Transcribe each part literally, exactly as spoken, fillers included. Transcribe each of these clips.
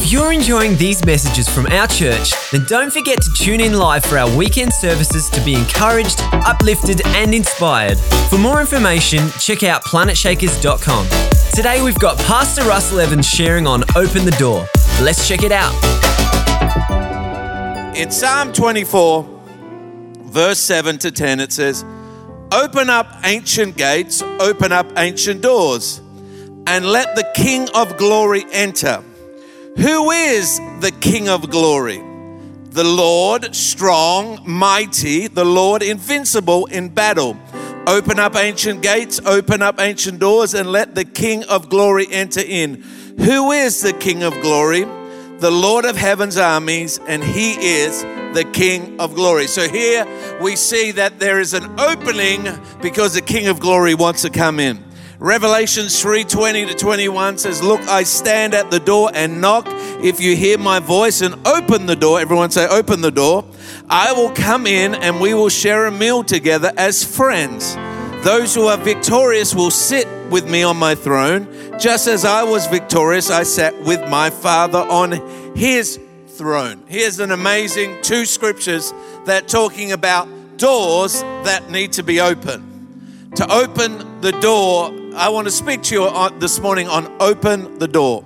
If you're enjoying these messages from our church, then don't forget to tune in live for our weekend services to be encouraged, uplifted, and inspired. For more information, check out planet shakers dot com. Today we've got Pastor Russell Evans sharing on Open the Door. Let's check it out. In Psalm twenty-four, verse seven to ten, it says, "Open up ancient gates, open up ancient doors, and let the King of glory enter. Who is the King of glory? The Lord strong, mighty, the Lord invincible in battle. Open up ancient gates, open up ancient doors, and let the King of glory enter in. Who is the King of glory? The Lord of heaven's armies, and he is the King of glory." So here we see that there is an opening because the King of glory wants to come in. Revelations three twenty to twenty-one says, "Look, I stand at the door and knock. If you hear my voice and open the door," everyone say, "Open the door, "I will come in and we will share a meal together as friends. Those who are victorious will sit with me on my throne. Just as I was victorious, I sat with my Father on his throne." Here's an amazing two scriptures that talking about doors that need to be open. To open the door, I want to speak to you this morning on open the door.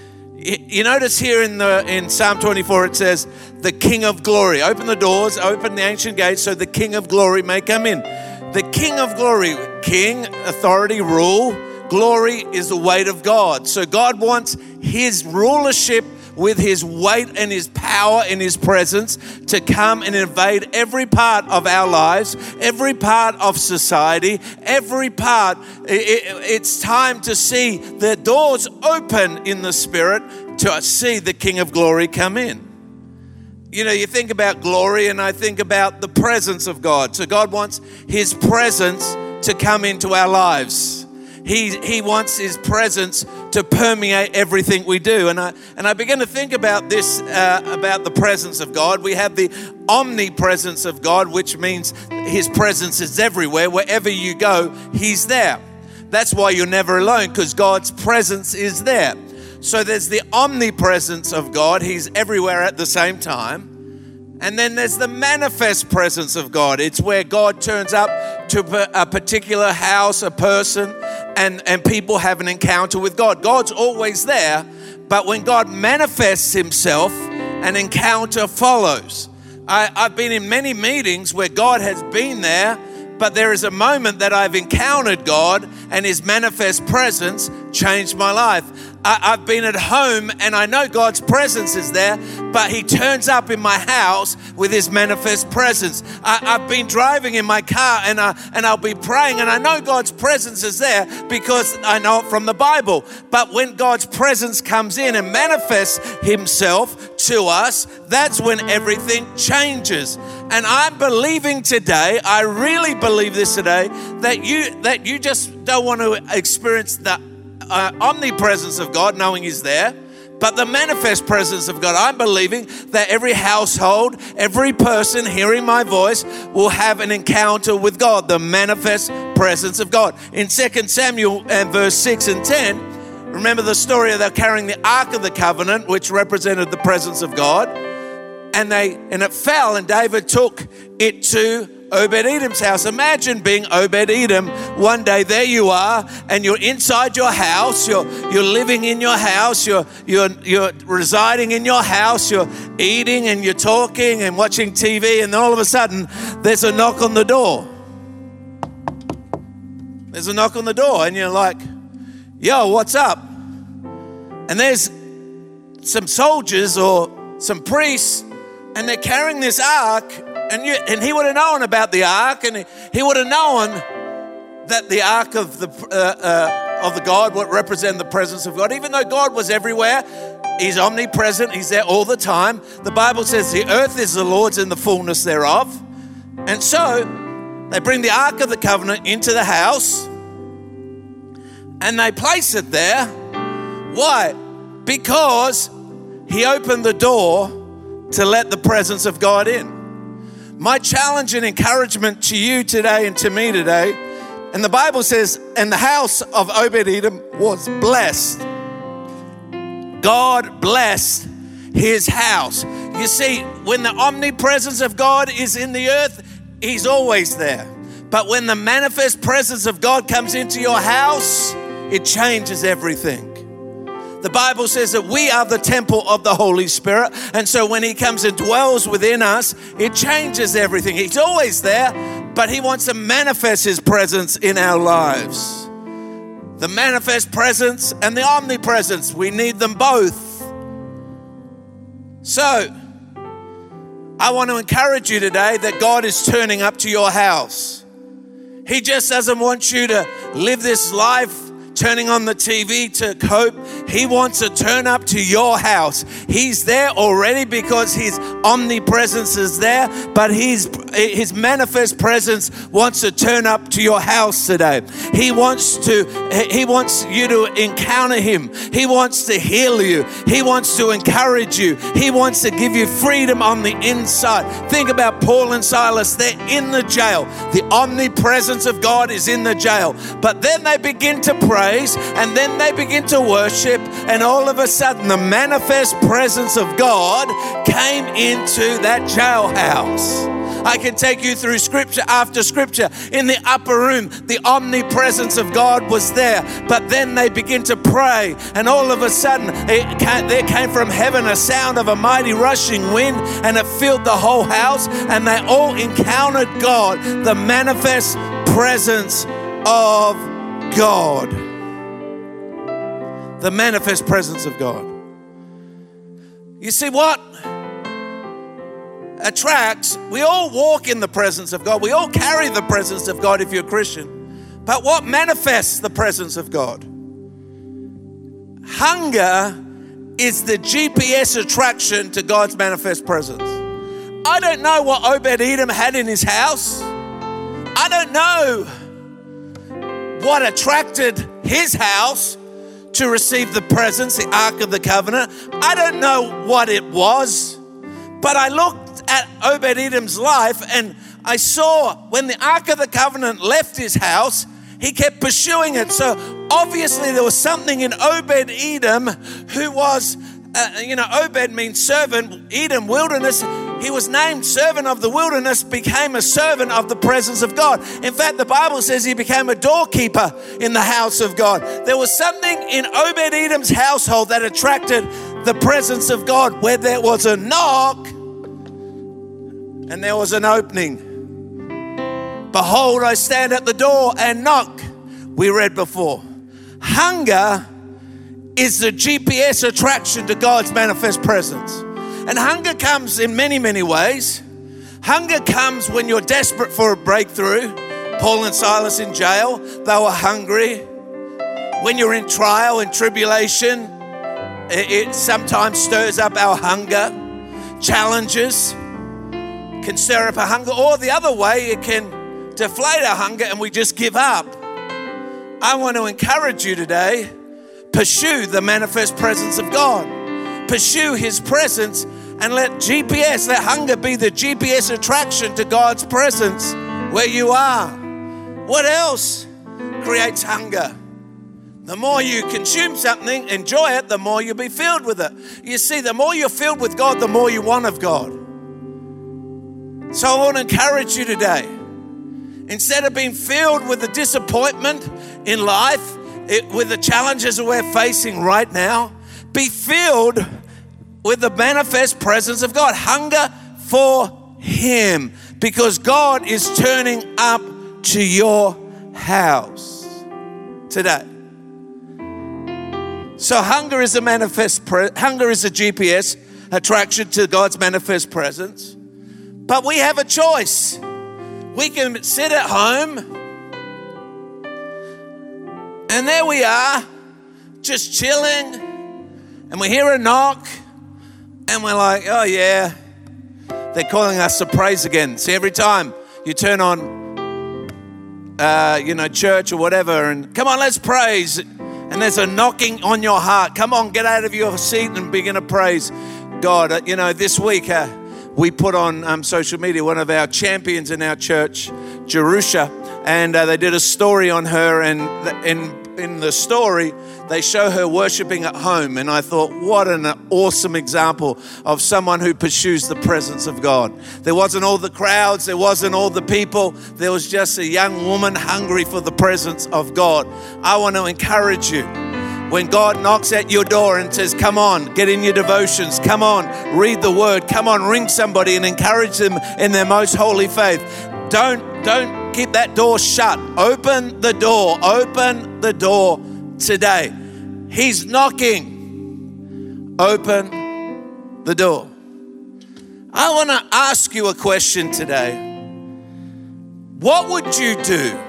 You notice here in the in Psalm twenty-four, it says, "The King of glory." Open the doors, open the ancient gates so the King of glory may come in. The King of glory, king, authority, rule. Glory is the weight of God. So God wants his rulership with his weight and his power and his presence to come and invade every part of our lives, every part of society, every part. It's time to see the doors open in the Spirit to see the King of glory come in. You know, you think about glory and I think about the presence of God. So God wants his presence to come into our lives. He he wants his presence to permeate everything we do. And I and I begin to think about this, uh, about the presence of God. We have the omnipresence of God, which means his presence is everywhere. Wherever you go, he's there. That's why you're never alone, because God's presence is there. So there's the omnipresence of God. He's everywhere at the same time. And then there's the manifest presence of God. It's where God turns up to a particular house, a person, and, and people have an encounter with God. God's always there, but when God manifests himself, an encounter follows. I, I've been in many meetings where God has been there, but there is a moment that I've encountered God and his manifest presence changed my life. I, I've been at home and I know God's presence is there, but he turns up in my house with his manifest presence. I, I've been driving in my car and, I, and I'll be praying and I know God's presence is there because I know it from the Bible. But when God's presence comes in and manifests himself to us, that's when everything changes. And I'm believing today, I really believe this today, that you that you just don't want to experience the uh, omnipresence of God, knowing he's there, but the manifest presence of God. I'm believing that every household, every person hearing my voice will have an encounter with God, the manifest presence of God. In Second Samuel and verse six and ten, remember the story of they're carrying the Ark of the Covenant, which represented the presence of God. And they and it fell, and David took it to Obed-Edom's house. Imagine being Obed-Edom. One day there you are, and you're inside your house. You're you're living in your house. You're you're you're residing in your house. You're eating and you're talking and watching T V, and then all of a sudden there's a knock on the door. There's a knock on the door, and you're like, "Yo, what's up?" And there's some soldiers or some priests, and they're carrying this ark, and you, and he would have known about the ark, and he, he would have known that the ark of the uh, uh, of the God would represent the presence of God. Even though God was everywhere, he's omnipresent, he's there all the time. The Bible says the earth is the Lord's and the fullness thereof. And so they bring the Ark of the Covenant into the house and they place it there. Why? Because he opened the door to let the presence of God in. My challenge and encouragement to you today and to me today, and the Bible says, and the house of Obed-Edom was blessed. God blessed his house. You see, when the omnipresence of God is in the earth, he's always there. But when the manifest presence of God comes into your house, it changes everything. The Bible says that we are the temple of the Holy Spirit. And so when he comes and dwells within us, it changes everything. He's always there, but he wants to manifest his presence in our lives. The manifest presence and the omnipresence, we need them both. So, I want to encourage you today that God is turning up to your house. He just doesn't want you to live this life turning on the T V to cope. He wants to turn up to your house. He's there already because his omnipresence is there, but his, his manifest presence wants to turn up to your house today. He wants to, he wants you to encounter him. He wants to heal you. He wants to encourage you. He wants to give you freedom on the inside. Think about Paul and Silas. They're in the jail. The omnipresence of God is in the jail. But then they begin to pray, and then they begin to worship, and all of a sudden the manifest presence of God came into that jailhouse. I can take you through scripture after scripture. In the upper room, the omnipresence of God was there, but then they begin to pray, and all of a sudden it came, there came from heaven a sound of a mighty rushing wind, and it filled the whole house, and they all encountered God, the manifest presence of God. The manifest presence of God. You see what attracts, we all walk in the presence of God. We all carry the presence of God if you're a Christian. But what manifests the presence of God? Hunger is the G P S attraction to God's manifest presence. I don't know what Obed-Edom had in his house. I don't know what attracted his house to receive the presence, the Ark of the Covenant. I don't know what it was, but I looked at Obed-Edom's life and I saw when the Ark of the Covenant left his house, he kept pursuing it. So obviously there was something in Obed-Edom who was, uh, you know, Obed means servant, Edom, wilderness. He was named servant of the wilderness, became a servant of the presence of God. In fact, the Bible says he became a doorkeeper in the house of God. There was something in Obed-Edom's household that attracted the presence of God, where there was a knock and there was an opening. Behold, I stand at the door and knock. We read before. Hunger is the G P S attraction to God's manifest presence. And hunger comes in many, many ways. Hunger comes when you're desperate for a breakthrough. Paul and Silas in jail, they were hungry. When you're in trial and tribulation, it, it sometimes stirs up our hunger. Challenges can stir up our hunger, or the other way, it can deflate our hunger and we just give up. I want to encourage you today, pursue the manifest presence of God. Pursue his presence and let G P S, let hunger be the G P S attraction to God's presence where you are. What else creates hunger? The more you consume something, enjoy it, the more you'll be filled with it. You see, the more you're filled with God, the more you want of God. So I want to encourage you today, instead of being filled with the disappointment in life, it, with the challenges that we're facing right now, be filled with the manifest presence of God. Hunger for him, because God is turning up to your house today. So hunger is a manifest pre- hunger is a G P S attraction to God's manifest presence. But we have a choice. We can sit at home and there we are, just chilling, and we hear a knock and we're like, oh yeah, they're calling us to praise again. See, every time you turn on, uh, you know, church or whatever, and come on, let's praise. And there's a knocking on your heart. Come on, get out of your seat and begin to praise God. Uh, you know, this week uh, we put on um, social media one of our champions in our church, Jerusha, and uh, they did a story on her, and and in the story, they show her worshiping at home. And I thought, what an awesome example of someone who pursues the presence of God. There wasn't all the crowds. There wasn't all the people. There was just a young woman hungry for the presence of God. I want to encourage you. When God knocks at your door and says, come on, get in your devotions. Come on, read the word. Come on, ring somebody and encourage them in their most holy faith. Don't, don't keep that door shut. Open the door. Open the door today. He's knocking. Open the door. I want to ask you a question today. What would you do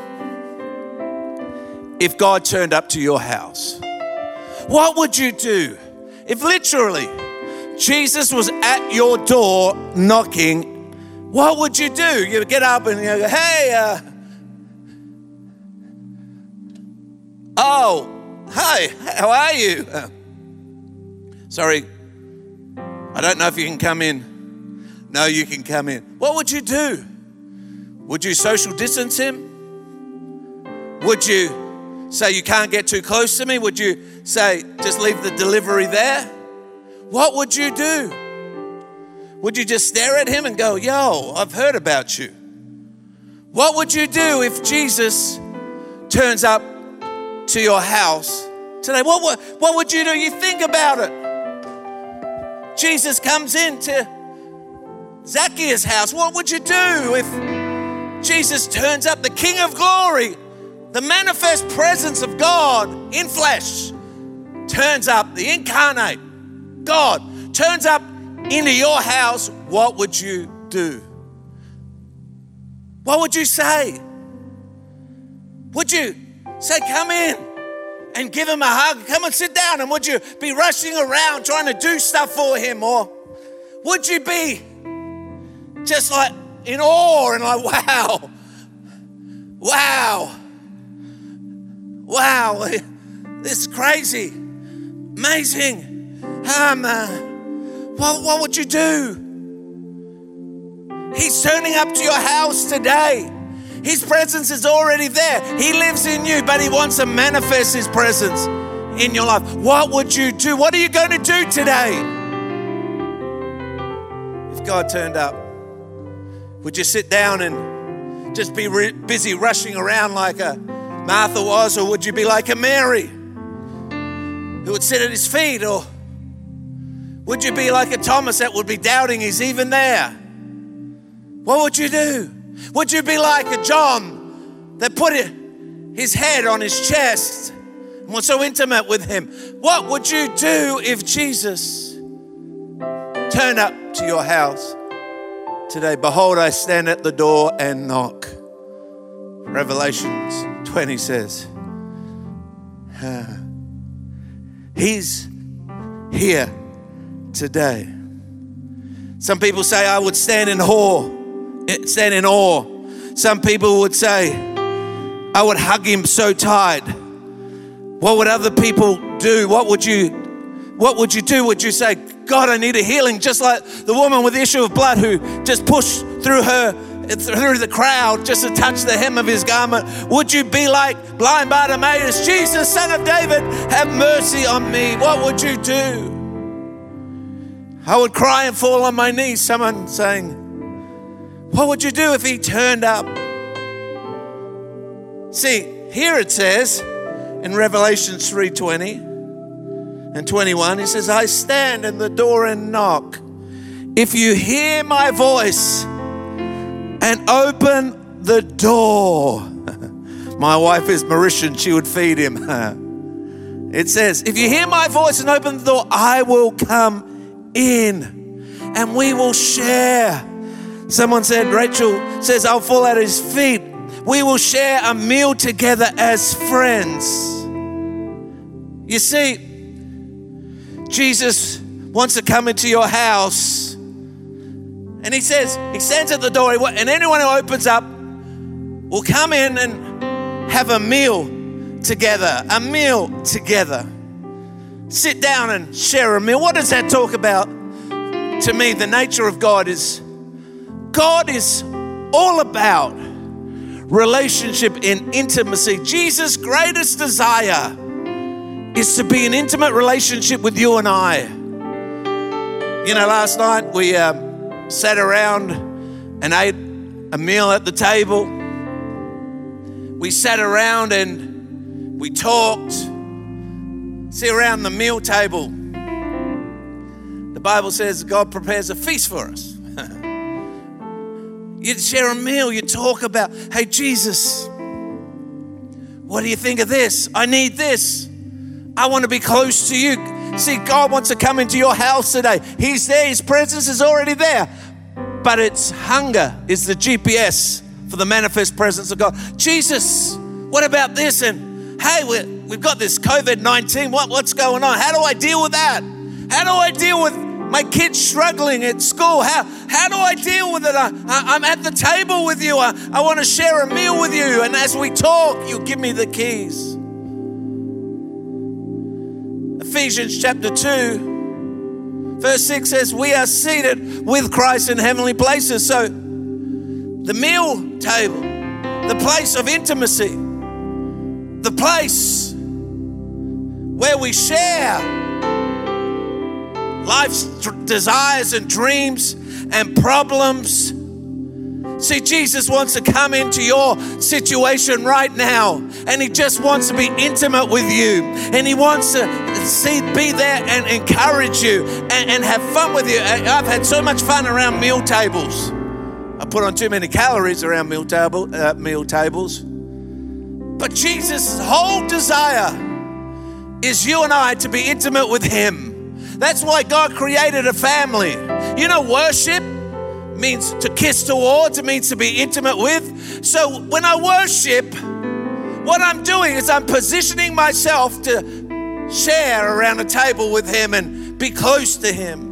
if God turned up to your house? What would you do if literally Jesus was at your door knocking? What would you do? You get up and you go, hey, uh, oh, hi, how are you? Uh, sorry, I don't know if you can come in. No, you can come in. What would you do? Would you social distance him? Would you say you can't get too close to me? Would you say just leave the delivery there? What would you do? Would you just stare at him and go, yo, I've heard about you? What would you do if Jesus turns up to your house today? What, what, what would you do? You think about it. Jesus comes into Zacchaeus' house. What would you do if Jesus turns up, the King of Glory, the manifest presence of God in flesh, turns up, the incarnate God turns up into your house? What would you do? What would you say? Would you say, come in and give him a hug? Come and sit down. And would you be rushing around trying to do stuff for him? Or would you be just like in awe and like, wow, wow, wow, this is crazy, amazing. Um, uh, what, what would you do? He's turning up to your house today. His presence is already there. He lives in you, but he wants to manifest his presence in your life. What would you do? What are you going to do today if God turned up? Would you sit down and just be re- busy rushing around like a Martha was, or would you be like a Mary who would sit at his feet? Or would you be like a Thomas that would be doubting he's even there? What would you do? Would you be like a John that put it, his head on his chest and was so intimate with him? What would you do if Jesus turned up to your house today? Behold, I stand at the door and knock. Revelations twenty says, ah, he's here today. Some people say, I would stand in awe. Stand in awe. Some people would say, I would hug him so tight. What would other people do? What would you what would you do? Would you say, God, I need a healing, just like the woman with the issue of blood who just pushed through her through the crowd just to touch the hem of his garment? Would you be like blind Bartimaeus, Jesus, Son of David, have mercy on me? What would you do? I would cry and fall on my knees. Someone saying, what would you do if he turned up? See, here it says in Revelation three twenty and twenty-one, he says, I stand in the door and knock. If you hear my voice and open the door. My wife is Mauritian, she would feed him. It says, if you hear my voice and open the door, I will come in and we will share. Someone said, Rachel says, I'll fall at his feet. We will share a meal together as friends. You see, Jesus wants to come into your house. And he says, he stands at the door, and anyone who opens up will come in and have a meal together, a meal together. Sit down and share a meal. What does that talk about? To me, the nature of God is, God is all about relationship in intimacy. Jesus' greatest desire is to be in intimate relationship with you and I. You know, last night we um, sat around and ate a meal at the table. We sat around and we talked. See, around the meal table, the Bible says God prepares a feast for us. You share a meal, you talk about, hey, Jesus, what do you think of this? I need this. I want to be close to you. See, God wants to come into your house today. He's there, His presence is already there. But it's hunger is the G P S for the manifest presence of God. Jesus, what about this? And hey, we're, we've got this covid nineteen. What, what's going on? How do I deal with that? How do I deal with my kids struggling at school? How, how do I deal with it? I, I, I'm at the table with you. I, I want to share a meal with you. And as we talk, you give me the keys. Ephesians chapter two, verse six says, we are seated with Christ in heavenly places. So the meal table, the place of intimacy, the place where we share life's desires and dreams and problems. See, Jesus wants to come into your situation right now, and He just wants to be intimate with you, and He wants to see, be there and encourage you and, and have fun with you. I've had so much fun around meal tables. I put on too many calories around meal table uh, meal tables. But Jesus' whole desire is you and I to be intimate with Him. That's why God created a family. You know, worship means to kiss towards, it means to be intimate with. So when I worship, what I'm doing is I'm positioning myself to share around a table with Him and be close to Him.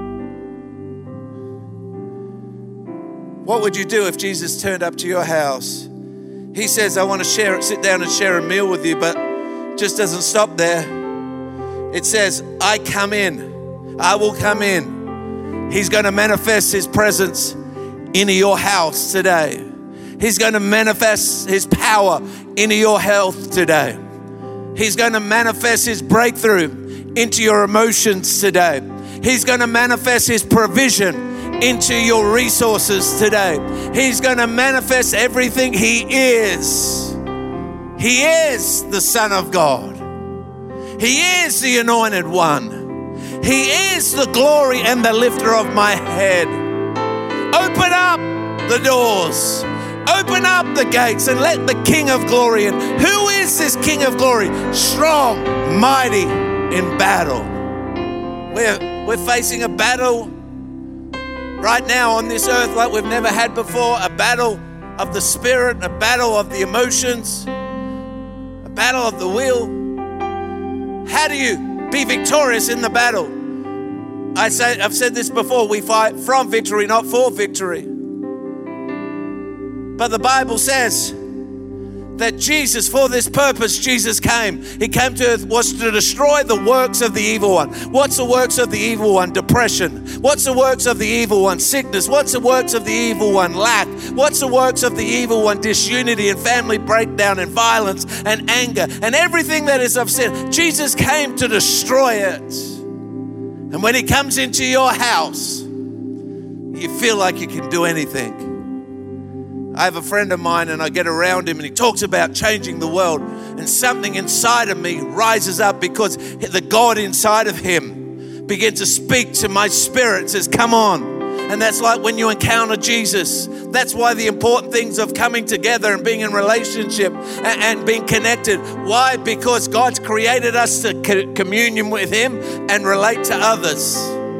What would you do if Jesus turned up to your house? He says, I want to share it, sit down and share a meal with you, but just doesn't stop there. It says, I come in, I will come in. He's going to manifest His presence into your house today. He's going to manifest His power into your health today. He's going to manifest His breakthrough into your emotions today. He's going to manifest His provision into your resources today. He's going to manifest everything He is. He is the Son of God. He is the Anointed One. He is the glory and the lifter of my head. Open up the doors. Open up the gates and let the King of Glory in. Who is this King of Glory? Strong, mighty in battle. We're, we're facing a battle right now on this earth like we've never had before. A battle of the spirit, a battle of the emotions, a battle of the will. How do you be victorious in the battle? I say, I've said this before, we fight from victory, not for victory. But the Bible says that Jesus, for this purpose, Jesus came. He came to earth was to destroy the works of the evil one. What's the works of the evil one? Depression. What's the works of the evil one? Sickness. What's the works of the evil one? Lack. What's the works of the evil one? Disunity and family breakdown and violence and anger and everything that is of sin. Jesus came to destroy it. And when He comes into your house, you feel like you can do anything. I have a friend of mine and I get around him and he talks about changing the world, and something inside of me rises up because the God inside of him begins to speak to my spirit and says, come on. And that's like when you encounter Jesus. That's why the important things of coming together and being in relationship and, and being connected. Why? Because God's created us to co- communion with Him and relate to others.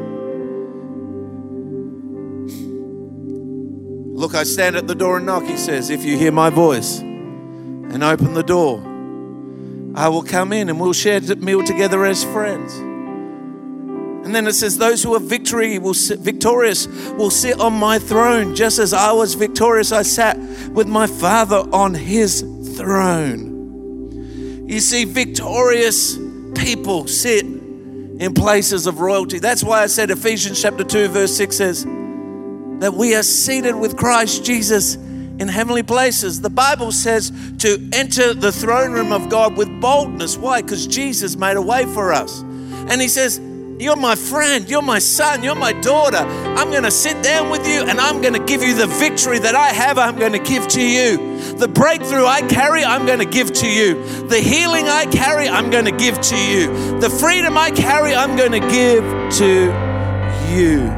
Look, I stand at the door and knock, He says, if you hear my voice and open the door, I will come in and we'll share a meal together as friends. And then it says, those who are victory will sit, victorious will sit on my throne. Just as I was victorious, I sat with my Father on His throne. You see, victorious people sit in places of royalty. That's why I said Ephesians chapter two, verse six says that we are seated with Christ Jesus in heavenly places. The Bible says to enter the throne room of God with boldness. Why? Because Jesus made a way for us. And he says, you're my friend, you're my son, you're my daughter. I'm going to sit down with you and I'm going to give you the victory that I have, I'm going to give to you. The breakthrough I carry, I'm going to give to you. The healing I carry, I'm going to give to you. The freedom I carry, I'm going to give to you.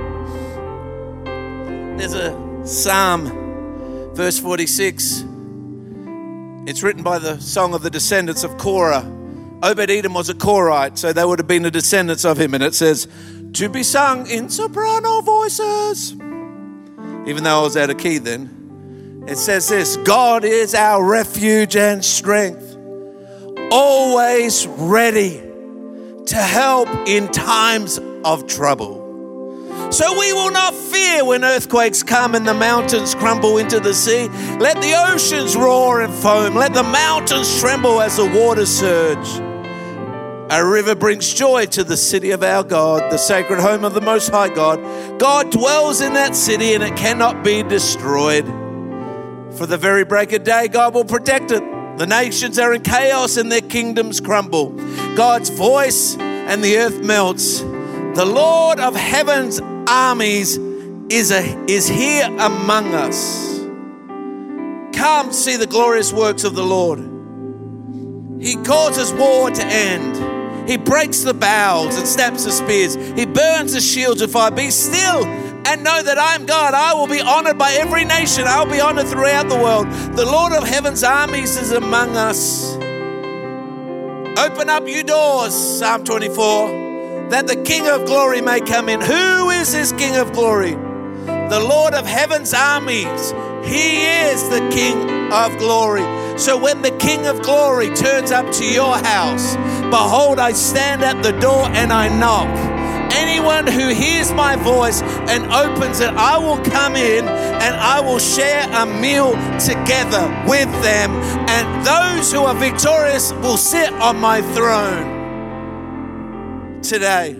There's a Psalm, verse forty-six. It's written by the song of the descendants of Korah. Obed-Edom was a Korite, so they would have been the descendants of him. And it says, to be sung in soprano voices. Even though I was out of key then. It says this, God is our refuge and strength, always ready to help in times of trouble. So we will not fear when earthquakes come and the mountains crumble into the sea. Let the oceans roar and foam. Let the mountains tremble as the waters surge. A river brings joy to the city of our God, the sacred home of the Most High God. God dwells in that city and it cannot be destroyed. For the very break of day, God will protect it. The nations are in chaos and their kingdoms crumble. God's voice and the earth melts. The Lord of heaven's armies is, a, is here among us. Come see the glorious works of the Lord. He causes war to end. He breaks the bows and snaps the spears. He burns the shields with fire. Be still and know that I am God. I will be honored by every nation. I will be honored throughout the world. The Lord of heaven's armies is among us. Open up you doors, Psalm twenty-four, that the King of glory may come in. Who is this King of glory? The Lord of heaven's armies. He is the King of glory. So when the King of glory turns up to your house, behold, I stand at the door and I knock. Anyone who hears my voice and opens it, I will come in and I will share a meal together with them. And those who are victorious will sit on my throne. Today,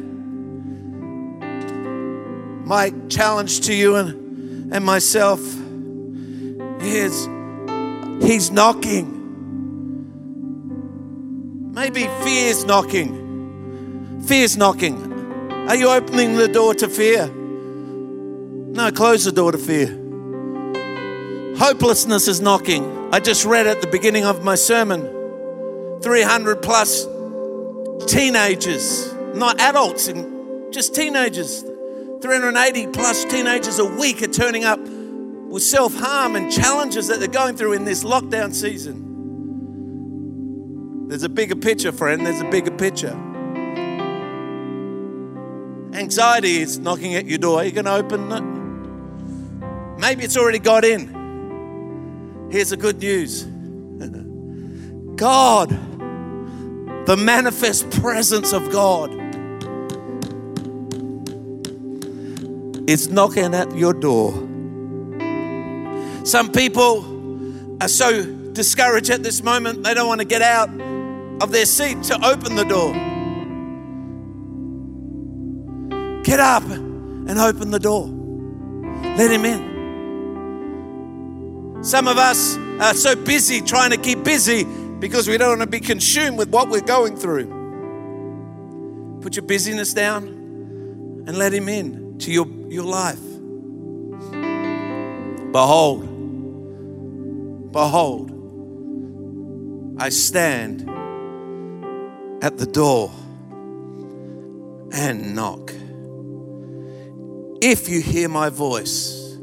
my challenge to you and, and myself is, he's knocking. Maybe fear's knocking. Fear's knocking. Are you opening the door to fear? No, close the door to fear. Hopelessness is knocking. I just read at the beginning of my sermon, three hundred plus teenagers, not adults, just teenagers, three hundred eighty plus teenagers a week are turning up with self-harm and challenges that they're going through in this lockdown season. There's a bigger picture, friend. There's a bigger picture. Anxiety is knocking at your door. Are you going to open it? Maybe it's already got in. Here's the good news. God, the manifest presence of God, is knocking at your door. Some people are so discouraged at this moment, they don't want to get out of their seat to open the door. Get up and open the door. Let him in. Some of us are so busy trying to keep busy because we don't want to be consumed with what we're going through. Put your busyness down and let him in to your, your life. Behold, behold, I stand at the door and knock. If you hear my voice,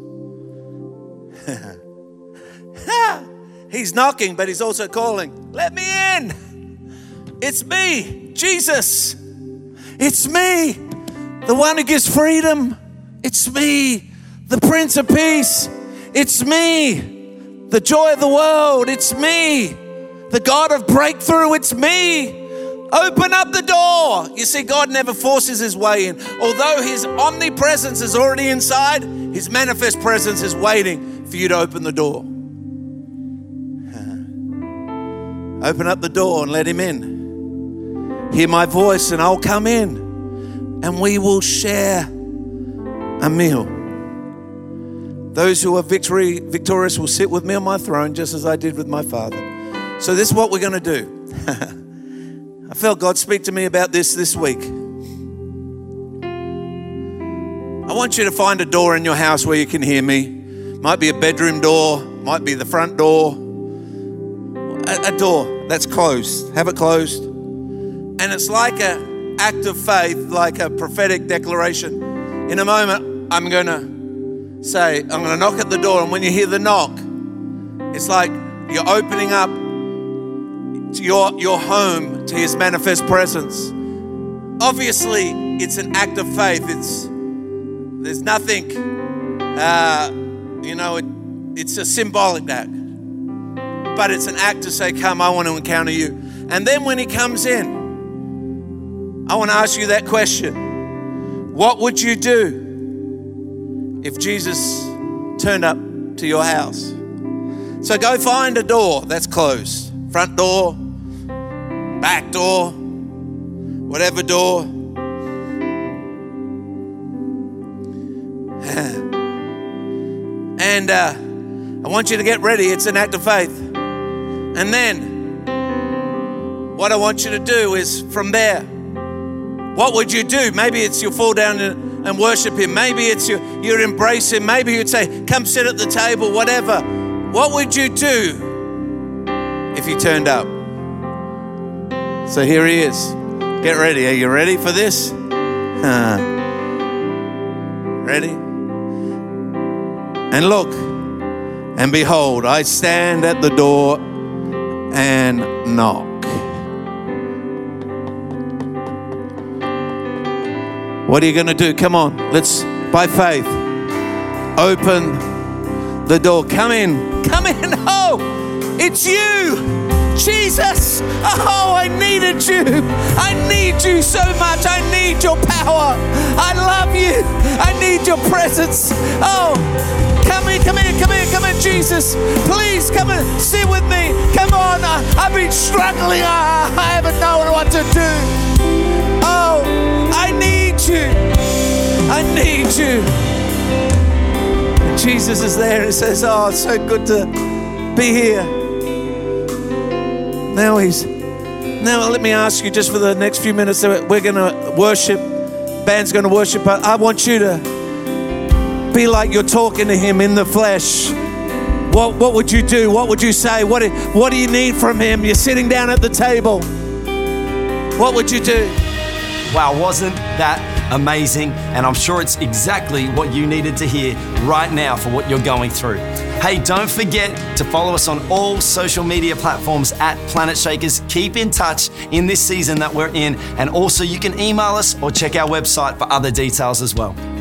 he's knocking, but he's also calling, let me in. It's me, Jesus. It's me, the one who gives freedom. It's me, the Prince of Peace. It's me, the joy of the world. It's me, the God of breakthrough. It's me. Open up the door. You see, God never forces his way in. Although his omnipresence is already inside, his manifest presence is waiting for you to open the door. Open up the door and let him in. Hear my voice and I'll come in and we will share a meal. Those who are victory, victorious will sit with me on my throne, just as I did with my Father. So this is what we're going to do. I felt God speak to me about this this week. I want you to find a door in your house where you can hear me. Might be a bedroom door, might be the front door. A, a door that's closed. Have it closed. And it's like an act of faith, like a prophetic declaration. In a moment, I'm going to say, I'm going to knock at the door, and when you hear the knock, it's like you're opening up to your, your home to His manifest presence. Obviously, it's an act of faith. It's There's nothing, uh, you know, it, it's a symbolic act. But it's an act to say, come, I want to encounter you. And then when He comes in, I want to ask you that question. What would you do if Jesus turned up to your house? So go find a door that's closed. Front door, back door, whatever door. And uh, I want you to get ready. It's an act of faith. And then what I want you to do is from there, what would you do? Maybe it's you fall down and, and worship Him. Maybe it's you, you'd embrace Him. Maybe you'd say, come sit at the table, whatever. What would you do if He turned up? So here He is. Get ready. Are you ready for this? Uh, ready? And look, and behold, I stand at the door and knock. What are you going to do? Come on, let's, by faith, open the door. Come in, come in. Oh, it's you, Jesus. Oh, I needed you. I need you so much. I need your power. I love you. I need your presence. Oh, come in, come in, come in, come in, Jesus. Please come and sit with me. Come on. I, I've been struggling. I, I haven't known what to do. Oh, I need you. I need you. And Jesus is there and says, oh, it's so good to be here. Now he's, now let me ask you just for the next few minutes, we're going to worship. Band's going to worship. But I want you to be like you're talking to Him in the flesh. What, what would you do? What would you say? What, what do you need from Him? You're sitting down at the table. What would you do? Wow, wasn't that amazing? And I'm sure it's exactly what you needed to hear right now for what you're going through. Hey, don't forget to follow us on all social media platforms at Planet Shakers. Keep in touch in this season that we're in. And also you can email us or check our website for other details as well.